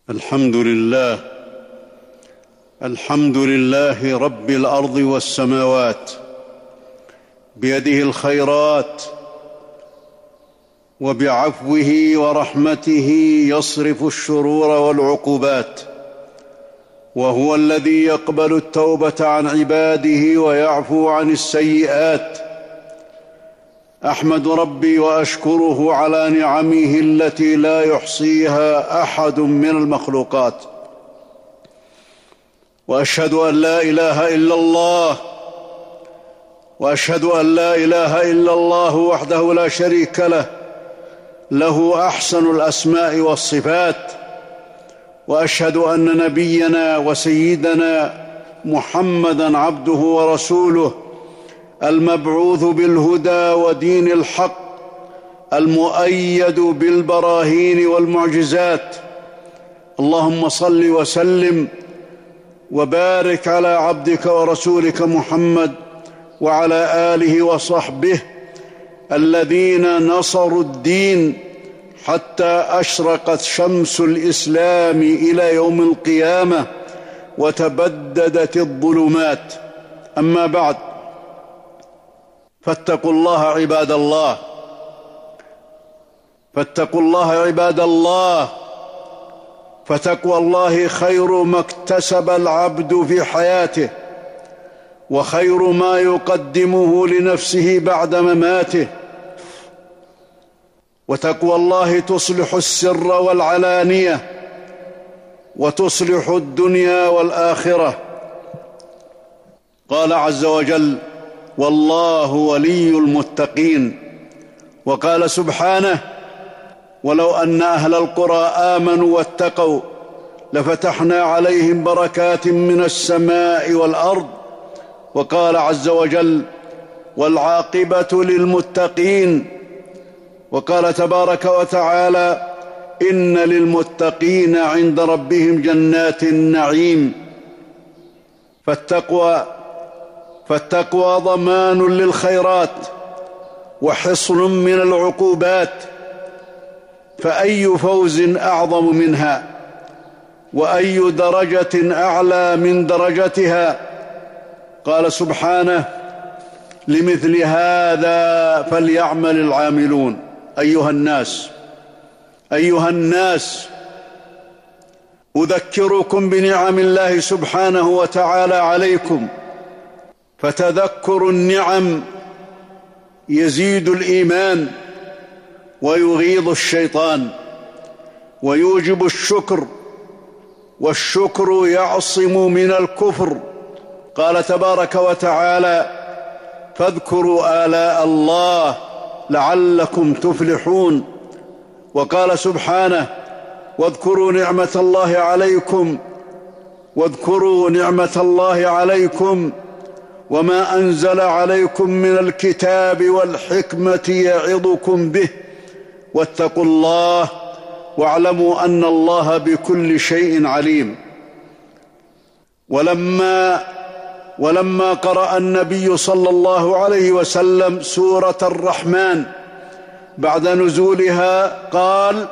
الحمد لله رب الأرض والسماوات، بيده الخيرات، وبعفوه ورحمته يصرف الشرور والعقوبات، وهو الذي يقبل التوبة عن عباده ويعفو عن السيئات. أحمد ربي وأشكره على نعمه التي لا يحصيها أحد من المخلوقات، وأشهد أن لا إله إلا الله وحده لا شريك له، له أحسن الأسماء والصفات. وأشهد أن نبينا وسيدنا محمدًا عبده ورسوله، المبعوث بالهدى ودين الحق، المؤيد بالبراهين والمعجزات. اللهم صل وسلم وبارك على عبدك ورسولك محمد وعلى آله وصحبه الذين نصروا الدين حتى أشرقت شمس الإسلام إلى يوم القيامة وتبددت الظلمات. أما بعد، فاتقوا الله عباد الله، فتقوى الله خير ما اكتسب العبد في حياته، وخير ما يقدمه لنفسه بعد مماته. وتقوى الله تصلح السر والعلانية، وتصلح الدنيا والآخرة. قال عز وجل: والله ولي المتقين. وقال سبحانه: ولو أن أهل القرى آمنوا واتقوا لفتحنا عليهم بركات من السماء والأرض. وقال عز وجل: والعاقبة للمتقين. وقال تبارك وتعالى: إن للمتقين عند ربهم جنات النعيم. فالتقوى ضمان للخيرات وحصن من العقوبات، فأي فوز أعظم منها، وأي درجة أعلى من درجتها. قال سبحانه: لمثل هذا فليعمل العاملون. أيها الناس، أذكركم بنعم الله سبحانه وتعالى عليكم، فتذكر النعم يزيد الإيمان ويغيظ الشيطان، ويوجب الشكر، والشكر يعصم من الكفر. قال تبارك وتعالى: فاذكروا آلاء الله لعلكم تفلحون. وقال سبحانه: واذكروا نعمة الله عليكم وما أنزل عليكم من الكتاب والحكمة يعظكم به، واتقوا الله واعلموا أن الله بكل شيء عليم. ولما قرأ النبي صلى الله عليه وسلم سورة الرحمن بعد نزولها قال: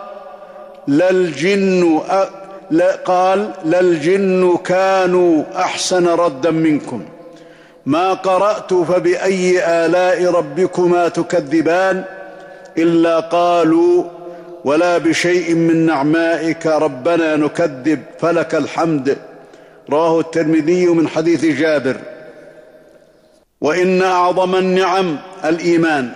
للجن كانوا أحسن ردا منكم، ما قرأت فبأي آلاء ربكما تكذبان، إلا قالوا ولا بشيء من نعمائك ربنا نكذب فلك الحمد. رواه الترمذي من حديث جابر. وإن أعظم النعم الإيمان،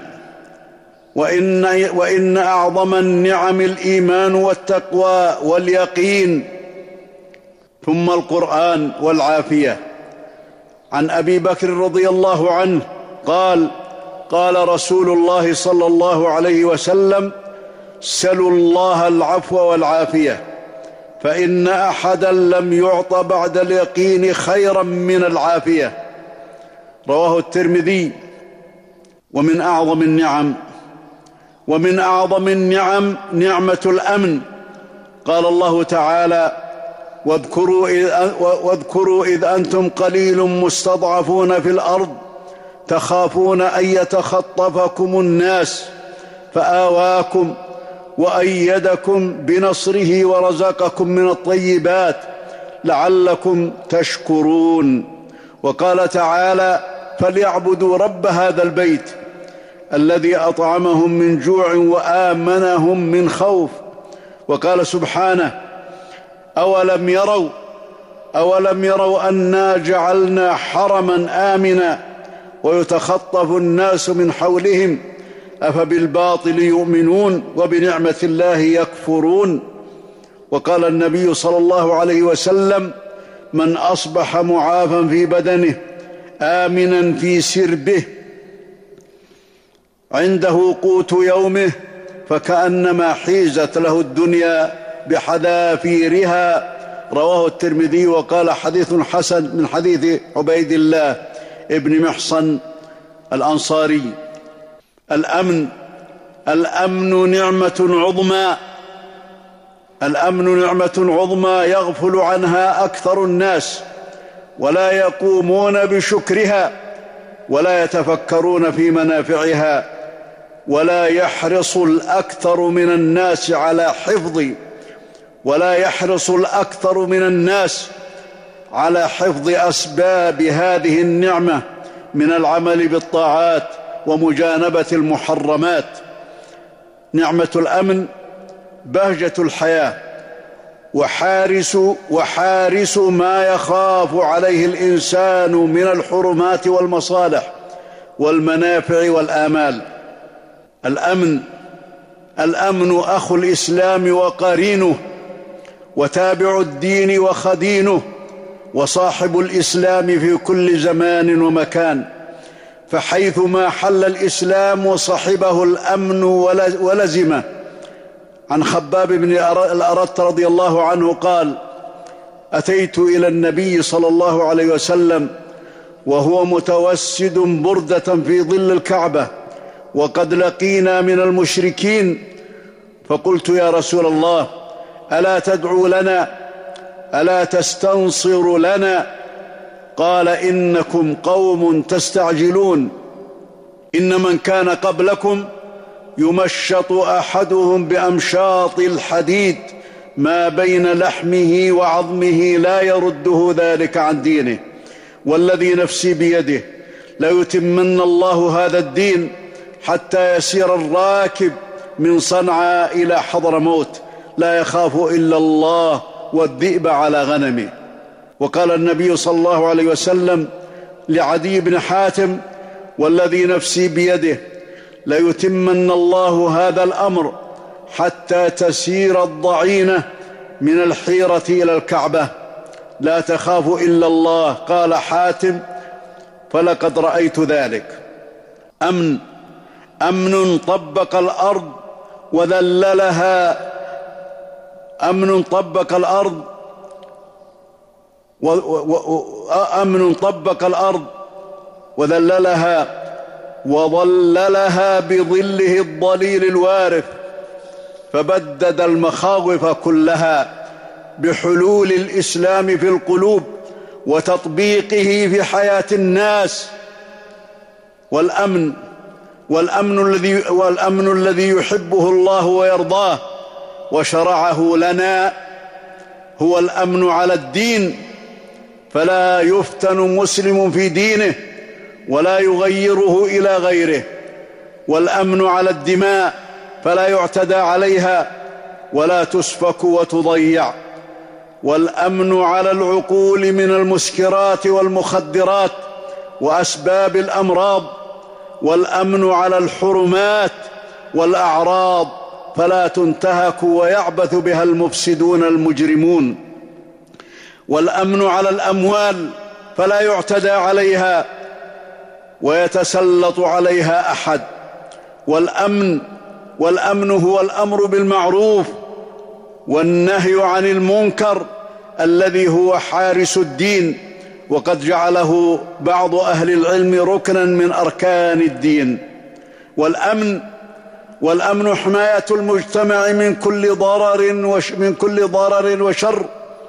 وإن أعظم النعم الإيمان والتقوى واليقين، ثم القرآن والعافية. عن أبي بكر رضي الله عنه قال: قال رسول الله صلى الله عليه وسلم: سلوا الله العفو والعافية، فإن أحدا لم يعط بعد اليقين خيرا من العافية. رواه الترمذي. ومن أعظم النعم نعمة الأمن. قال الله تعالى: واذكروا إذ أنتم قليل مستضعفون في الأرض تخافون أن يتخطفكم الناس فآواكم وأيدكم بنصره ورزقكم من الطيبات لعلكم تشكرون. وقال تعالى: فليعبدوا رب هذا البيت الذي أطعمهم من جوع وآمنهم من خوف. وقال سبحانه: أولم يروا أنا جعلنا حرما آمنا ويتخطف الناس من حولهم أفبالباطل يؤمنون وبنعمة الله يكفرون. وقال النبي صلى الله عليه وسلم: من أصبح معافا في بدنه آمنا في سربه عنده قوت يومه فكأنما حيزت له الدنيا بحذافيرها. رواه الترمذي وقال: حديث حسن من حديث عبيد الله ابن محصن الأنصاري. الأمن نعمة عظمى، الأمن نعمة عظمى يغفل عنها أكثر الناس ولا يقومون بشكرها ولا يتفكرون في منافعها، ولا يحرص الأكثر من الناس على حفظ أسباب هذه النعمة من العمل بالطاعات ومجانبة المحرمات. نعمة الأمن بهجة الحياة وحارس ما يخاف عليه الإنسان من الحرمات والمصالح والمنافع والآمال. الأمن أخو الإسلام وقرينه وتابع الدين وخدينه وصاحب الإسلام في كل زمان ومكان، فحيثما حل الإسلام صحبه الأمن ولزمه. عن خباب بن الأرت رضي الله عنه قال: أتيت إلى النبي صلى الله عليه وسلم وهو متوسد بردة في ظل الكعبة وقد لقينا من المشركين، فقلت: يا رسول الله، ألا تدعو لنا؟ ألا تستنصر لنا؟ قال: إنكم قوم تستعجلون، إن من كان قبلكم يمشط أحدهم بأمشاط الحديد ما بين لحمه وعظمه لا يرده ذلك عن دينه، والذي نفسي بيده ليتمن الله هذا الدين حتى يسير الراكب من صنعاء إلى حضرموت لا يخاف إلا الله والذئب على غنمه. وقال النبي صلى الله عليه وسلم لعدي بن حاتم: والذي نفسي بيده ليتمن الله هذا الأمر حتى تسير الضعينة من الحيرة إلى الكعبة لا تخاف إلا الله. قال حاتم: فلقد رأيت ذلك. أمن طبق الأرض وذللها، أمن طبق الأرض وذللها وظللها بظله الظليل الوارف، فبدد المخاوف كلها بحلول الإسلام في القلوب وتطبيقه في حياة الناس. والأمن الذي يحبه الله ويرضاه وشرعه لنا هو الأمن على الدين، فلا يفتن مسلم في دينه ولا يغيره إلى غيره. والأمن على الدماء فلا يعتدى عليها ولا تسفك وتضيع. والأمن على العقول من المسكرات والمخدرات وأسباب الأمراض. والأمن على الحرمات والأعراض فلا تنتهك ويعبث بها المفسدون المجرمون. والأمن على الأموال فلا يعتدى عليها ويتسلط عليها أحد. والأمن هو الأمر بالمعروف والنهي عن المنكر الذي هو حارس الدين، وقد جعله بعض أهل العلم ركنا من أركان الدين. والأمن حماية المجتمع من كل ضرر وشر،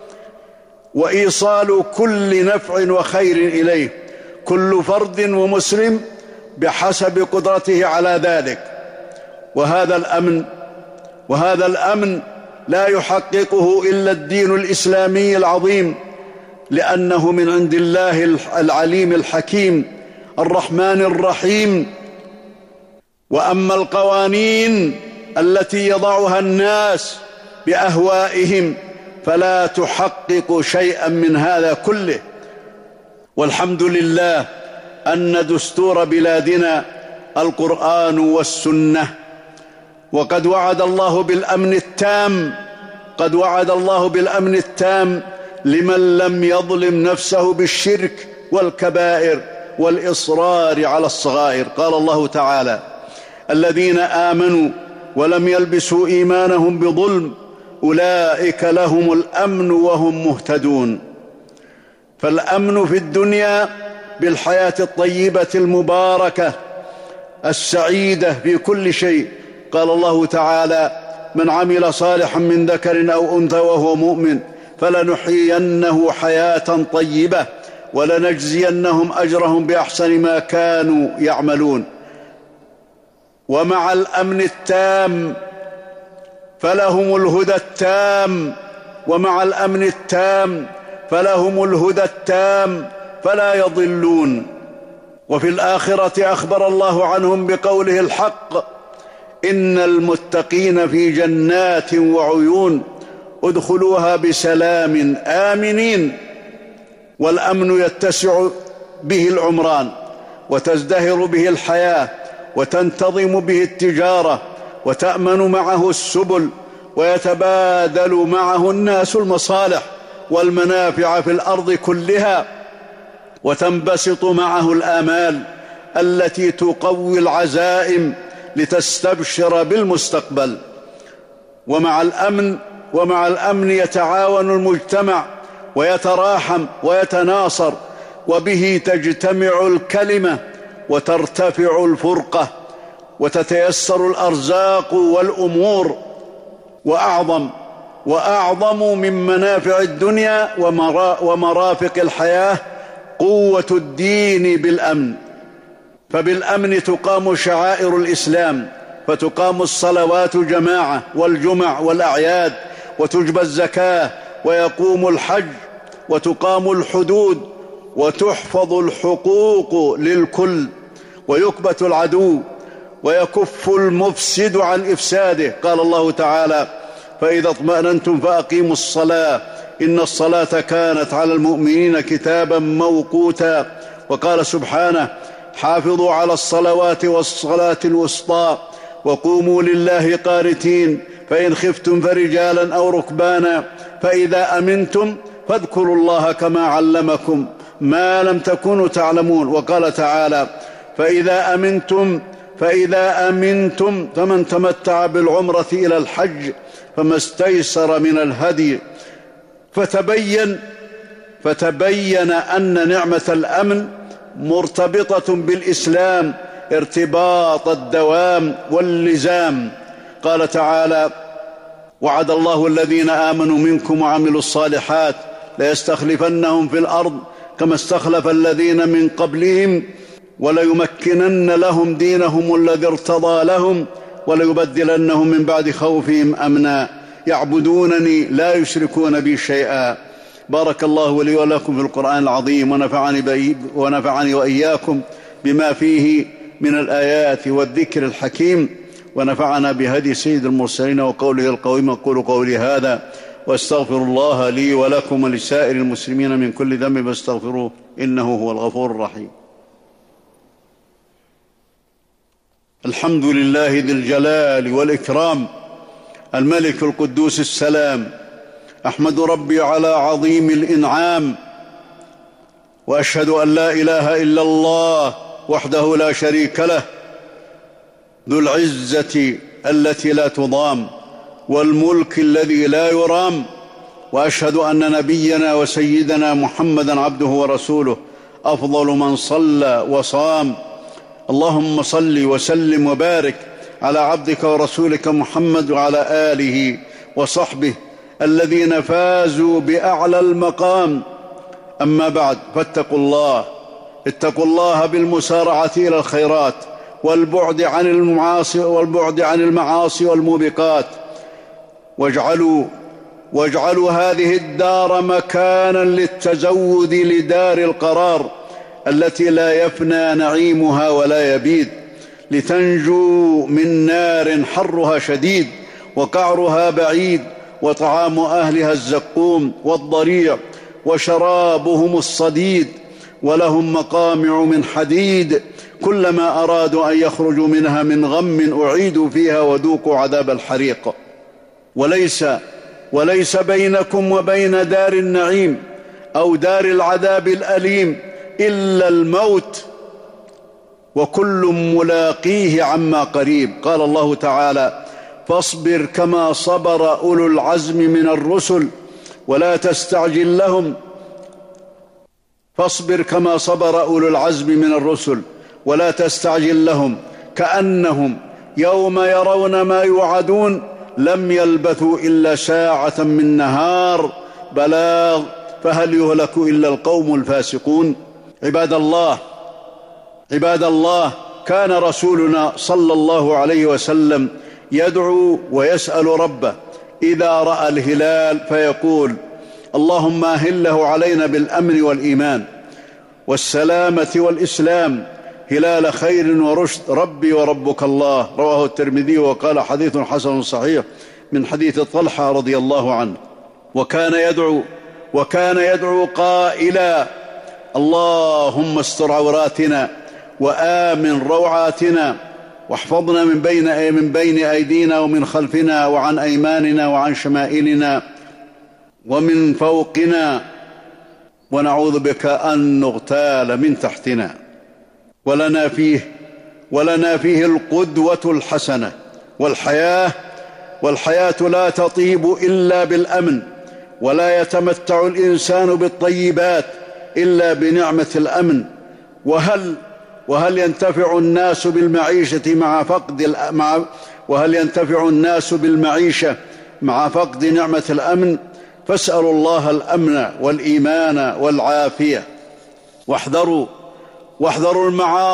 وإيصال كل نفع وخير إليه، كل فرد ومسلم بحسب قدرته على ذلك. وهذا الأمن وهذا الأمن لا يحققه إلا الدين الإسلامي العظيم، لأنه من عند الله العليم الحكيم الرحمن الرحيم. وأما القوانين التي يضعها الناس بأهوائهم فلا تحقق شيئا من هذا كله. والحمد لله أن دستور بلادنا القرآن والسنة، وقد وعد الله بالأمن التام، قد وعد الله بالأمن التام لمن لم يظلم نفسه بالشرك والكبائر والإصرار على الصغائر. قال الله تعالى: الذين آمنوا ولم يلبسوا إيمانهم بظلم أولئك لهم الأمن وهم مهتدون. فالأمن في الدنيا بالحياة الطيبة المباركة السعيدة في كل شيء. قال الله تعالى: من عمل صالحا من ذكر أو أنثى وهو مؤمن فلنحيينه حياة طيبة ولنجزينهم أجرهم بأحسن ما كانوا يعملون. ومع الأمن التام فلهم الهدى التام، ومع الأمن التام فلهم الهدى التام فلا يضلون. وفي الآخرة أخبر الله عنهم بقوله الحق: إن المتقين في جنات وعيون ادخلوها بسلام آمنين. والأمن يتسع به العمران، وتزدهر به الحياة، وتنتظم به التجارة، وتأمن معه السبل، ويتبادل معه الناس المصالح والمنافع في الأرض كلها، وتنبسط معه الآمال التي تقوي العزائم لتستبشر بالمستقبل. ومع الأمن يتعاون المجتمع ويتراحم ويتناصر، وبه تجتمع الكلمة وترتفع الفرقة وتتيسر الأرزاق والأمور. وأعظم من منافع الدنيا ومرافق الحياة قوة الدين بالأمن. فبالأمن تقام شعائر الإسلام، فتقام الصلوات جماعة والجمع والأعياد، وتجبى الزكاة، ويقوم الحج، وتقام الحدود، وتحفظ الحقوق للكل، ويكبت العدو، ويكف المفسد عن إفساده. قال الله تعالى: فإذا اطمأننتم فأقيموا الصلاة إن الصلاة كانت على المؤمنين كتابا موقوتا. وقال سبحانه: حافظوا على الصلوات والصلاة الوسطى وقوموا لله قانتين، فإن خفتم فرجالا أو ركبانا فإذا أمنتم فاذكروا الله كما علمكم ما لم تكونوا تعلمون. وقال تعالى: فإذا أمنتم فمن تمتع بالعمرة إلى الحج فما استيسر من الهدي. فتبين أن نعمة الأمن مرتبطة بالإسلام ارتباط الدوام واللزام. قال تعالى: وعد الله الذين آمنوا منكم وعملوا الصالحات ليستخلفنهم في الأرض كما استخلف الذين من قبلهم وليمكنن لهم دينهم الذي ارتضى لهم وليبدلنهم من بعد خوفهم أمنا يعبدونني لا يشركون بي شيئا. بارك الله لي ولكم في القرآن العظيم، ونفعني وإياكم بما فيه من الآيات والذكر الحكيم، ونفعنا بهدي سيد المرسلين وقوله القويم. أقول قولي هذا واستغفر الله لي ولكم ولسائر المسلمين من كل ذنب فاستغفروه إنه هو الغفور الرحيم. الحمد لله ذي الجلال والإكرام الملك القدوس السلام، أحمد ربي على عظيم الإنعام، وأشهد أن لا إله إلا الله وحده لا شريك له، ذو العزة التي لا تضام والملك الذي لا يرام. وأشهد أن نبينا وسيدنا محمدًا عبده ورسوله أفضل من صلى وصام. اللهم صل وسلم وبارك على عبدك ورسولك محمد وعلى آله وصحبه الذين فازوا بأعلى المقام. أما بعد، فاتقوا الله بالمسارعة إلى الخيرات والبعد عن المعاصي والموبقات، واجعلوا هذه الدار مكانا للتزود لدار القرار التي لا يفنى نعيمها ولا يبيد، لتنجوا من نار حرها شديد وقعرها بعيد، وطعام أهلها الزقوم والضريع، وشرابهم الصديد، ولهم مقامع من حديد، كلما أرادوا أن يخرجوا منها من غم أعيدوا فيها وذوقوا عذاب الحريق. وليس بينكم وبين دار النعيم أو دار العذاب الأليم إلا الموت، وكل ملاقيه عما قريب. قال الله تعالى: فاصبر كما صبر أولو العزم من الرسل ولا تستعجل لهم. فاصبر كما صبر أولو العزم من الرسل ولا تستعجل لهم، كأنهم يوم يرون ما يوعدون لم يلبثوا إلا ساعة من نهار بلاغ فهل يهلك إلا القوم الفاسقون. عباد الله، كان رسولنا صلى الله عليه وسلم يدعو ويسأل ربه إذا رأى الهلال فيقول: اللهم أهله علينا بالأمن والإيمان والسلامة والإسلام، هلال خير ورشد، ربي وربك الله. رواه الترمذي وقال حديث حسن صحيح من حديث طلحة رضي الله عنه. وكان يدعو قائلا: اللهم استر عوراتنا وآمن روعاتنا، واحفظنا من بين أيدينا ومن خلفنا وعن أيماننا وعن شمائلنا ومن فوقنا، ونعوذ بك أن نغتال من تحتنا. ولنا فيه القدوة الحسنة، والحياة لا تطيب إلا بالأمن، ولا يتمتع الإنسان بالطيبات إلا بنعمة الأمن. وهل ينتفع الناس بالمعيشة مع فقد نعمة الأمن؟ فاسألوا الله الأمن والإيمان والعافية. واحذروا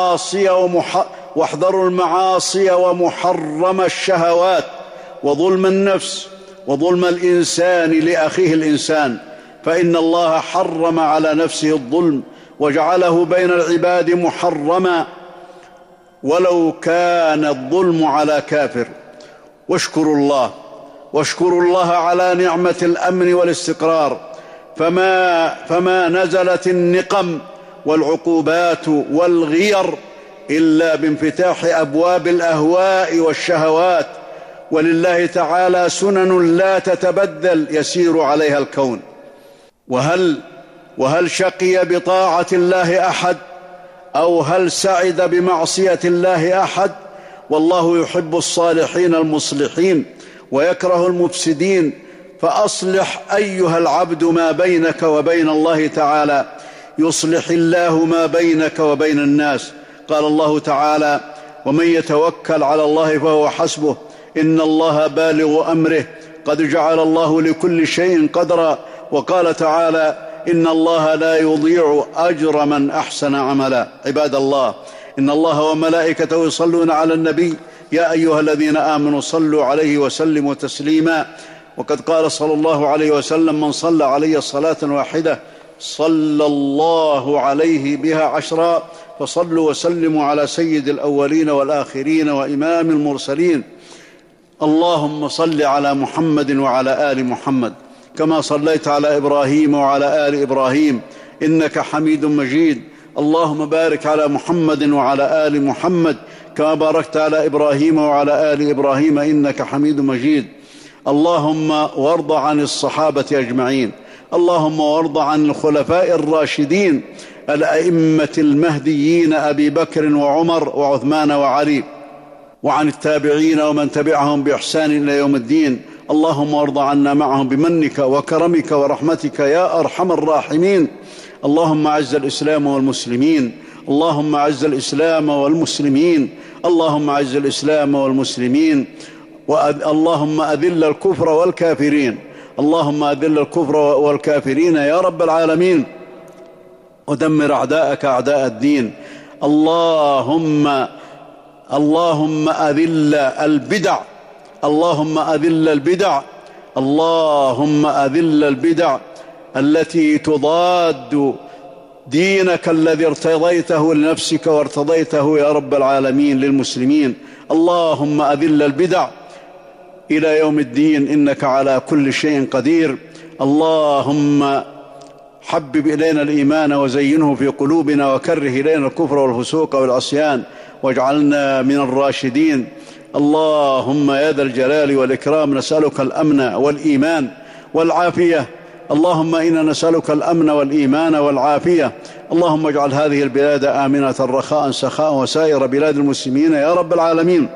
المعاصي ومحرم الشهوات وظلم النفس وظلم الإنسان لأخيه الإنسان، فإن الله حرم على نفسه الظلم وجعله بين العباد محرما ولو كان الظلم على كافر. واشكروا الله على نعمة الأمن والاستقرار، فما نزلت النقم والعقوبات والغير إلا بانفتاح أبواب الأهواء والشهوات، ولله تعالى سنن لا تتبدل يسير عليها الكون. وهل شقي بطاعة الله أحد؟ أو هل سعد بمعصية الله أحد؟ والله يحب الصالحين المصلحين ويكره المفسدين. فأصلح أيها العبد ما بينك وبين الله تعالى يصلح الله ما بينك وبين الناس. قال الله تعالى: ومن يتوكل على الله فهو حسبه إن الله بالغ أمره قد جعل الله لكل شيء قدرا. وقال تعالى: إن الله لا يضيع أجر من أحسن عملا. عباد الله، إن الله وملائكته يصلون على النبي يا أيها الذين آمنوا صلوا عليه وسلموا تسليما. وقد قال صلى الله عليه وسلم: من صلى علي صلاة واحدة صلى الله عليه بها 10. فصلوا وسلموا على سيد الأولين والآخرين وإمام المرسلين. اللهم صل على محمد وعلى آل محمد كما صليت على إبراهيم وعلى آل إبراهيم إنك حميد مجيد. اللهم بارك على محمد وعلى آل محمد كما باركت على إبراهيم وعلى آل إبراهيم إنك حميد مجيد. اللهم وارض عن الصحابة أجمعين. اللهم وارض عن الخلفاء الراشدين الأئمة المهديين أبي بكر وعمر وعثمان وعلي، وعن التابعين ومن تبعهم بإحسان إلى يوم الدين. اللهم وارض عنا معهم بمنك وكرمك ورحمتك يا أرحم الراحمين. اللهم أعز الإسلام والمسلمين. اللهم أعز الإسلام والمسلمين. اللهم أعز الإسلام والمسلمين. اللهم أذل الكفر والكافرين. اللهم أذل الكفر والكافرين يا رب العالمين، ودمر أعداءك أعداء الدين. اللهم أذل البدع. اللهم أذل البدع اللهم أذل البدع التي تضاد دينك الذي ارتضيته لنفسك وارتضيته يا رب العالمين للمسلمين. اللهم أذل البدع إلى يوم الدين، إنك على كل شيء قدير. اللهم حبب إلينا الإيمان وزينه في قلوبنا، وكره إلينا الكفر والفسوق والعصيان، واجعلنا من الراشدين. اللهم يا ذا الجلال والإكرام نسألك الأمن والإيمان والعافية. اللهم إنا نسألك الأمن والإيمان والعافية. اللهم اجعل هذه البلاد آمنة رخاء سخاء، وسائر بلاد المسلمين يا رب العالمين.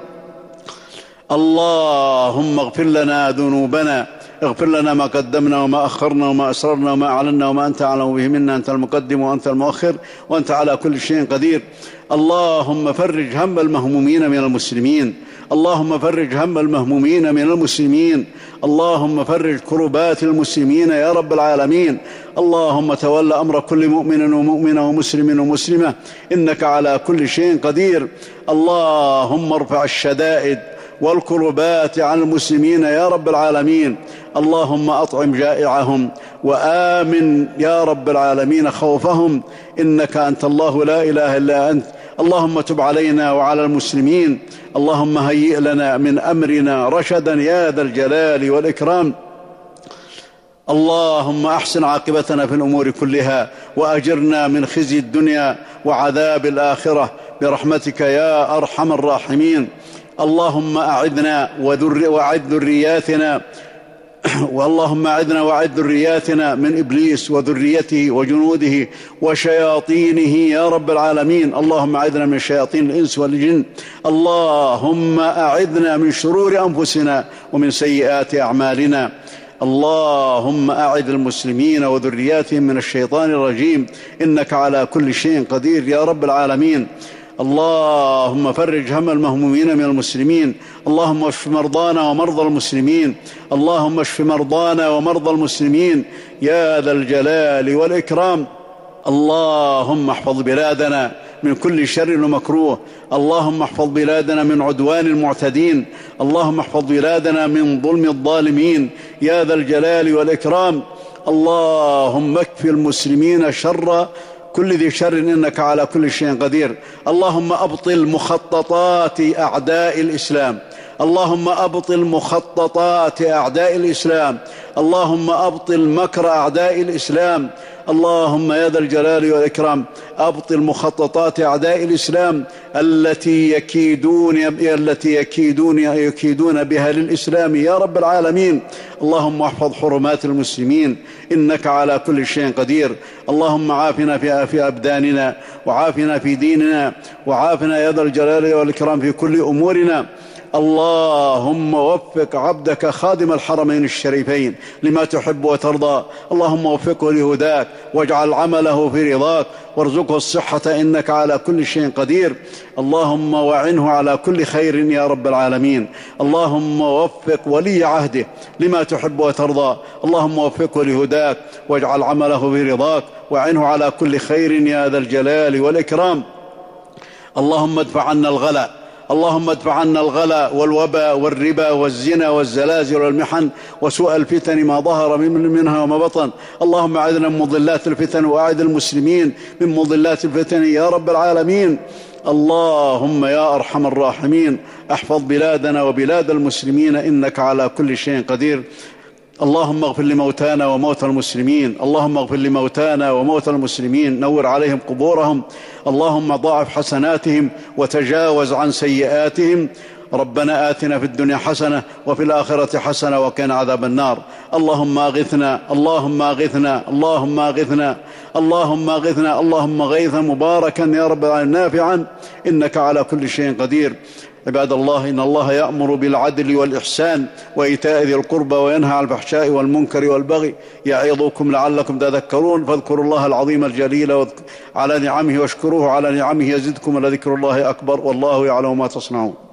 اللهم اغفر لنا ذنوبنا، اغفر لنا ما قدمنا وما أخرنا وما أسررنا وما أعلنا وما أنت أعلم به منا. أنت المقدم وأنت المؤخر وأنت على كل شيء قدير. اللهم فرج هم المهمومين من المسلمين، اللهم فرج هم المهمومين من المسلمين، اللهم فرج كربات المسلمين يا رب العالمين. اللهم تولى أمر كل مؤمن ومؤمنة ومسلم ومسلمة، إنك على كل شيء قدير. اللهم ارفع الشدائد والكربات عن المسلمين يا رب العالمين. اللهم أطعم جائعهم وآمن يا رب العالمين خوفهم، إنك أنت الله لا إله إلا أنت. اللهم تب علينا وعلى المسلمين. اللهم هيئ لنا من أمرنا رشدا يا ذا الجلال والإكرام. اللهم أحسن عاقبتنا في الأمور كلها، وأجرنا من خزي الدنيا وعذاب الآخرة برحمتك يا أرحم الراحمين. اللهم أعذنا وأعذ ذرياتنا، واللهم أعذنا وأعذ ذرياتنا من إبليس وذريته وجنوده وشياطينه يا رب العالمين. اللهم أعذنا من شياطين الإنس والجن. اللهم أعذنا من شرور أنفسنا ومن سيئات أعمالنا. اللهم أعذ المسلمين وذرياتهم من الشيطان الرجيم، إنك على كل شيء قدير يا رب العالمين. اللهم فرج هم المهمومين من المسلمين. اللهم اشف مرضانا ومرضى المسلمين، اللهم اشف مرضانا ومرضى المسلمين يا ذا الجلال والإكرام. اللهم احفظ بلادنا من كل شر ومكروه، اللهم احفظ بلادنا من عدوان المعتدين، اللهم احفظ بلادنا من ظلم الظالمين يا ذا الجلال والإكرام. اللهم اكف المسلمين شر كل ذي شر، إنك على كل شيء قدير. اللهم أبطل مخططات أعداء الإسلام، اللهم أبطل مخططات أعداء الإسلام، اللهم أبطل مكر أعداء الإسلام. اللهم يا ذا الجلال والإكرام أبطل مخططات أعداء الإسلام التي يكيدون بها للإسلام يا رب العالمين. اللهم احفظ حرمات المسلمين، إنك على كل شيء قدير. اللهم عافنا في أبداننا، وعافنا في ديننا، وعافنا يا ذا الجلال والإكرام في كل أمورنا. اللهم وفق عبدك خادم الحرمين الشريفين لما تحب وترضى. اللهم وفقه لهداك، واجعل عمله في رضاك، وارزقه الصحة، إنك على كل شيء قدير. اللهم وعنه على كل خير يا رب العالمين. اللهم وفق ولي عهده لما تحب وترضى. اللهم وفقه لهداك، واجعل عمله في رضاك، وعنه على كل خير يا ذا الجلال والإكرام. اللهم ادفع عنا الغلا، اللهم ادفع عنا الغلا والوباء والربا والزنا والزلازل والمحن وسوء الفتن ما ظهر منها وما بطن. اللهم أعذنا من مضلات الفتن، وأعذ المسلمين من مضلات الفتن يا رب العالمين. اللهم يا أرحم الراحمين احفظ بلادنا وبلاد المسلمين، إنك على كل شيء قدير. اللهم اغفر لموتانا وموتى المسلمين، اللهم اغفر لموتانا وموتى المسلمين، نور عليهم قبورهم، اللهم ضاعف حسناتهم وتجاوز عن سيئاتهم. ربنا آتنا في الدنيا حسنة وفي الآخرة حسنة وقنا عذاب النار. اللهم أغثنا، اللهم أغثنا، اللهم أغثنا، اللهم أغثنا، اللهم غيثا مباركا يا رب العالمين نافعا، إنك على كل شيء قدير. عباد الله، إن الله يأمر بالعدل والإحسان وإيتاء ذي القربى وينهى عن الفحشاء والمنكر والبغي يعظكم لعلكم تذكرون. فاذكروا الله العظيم الجليل على نعمه واشكروه على نعمه يزدكم، ولذكر الله أكبر، والله يعلم ما تصنعون.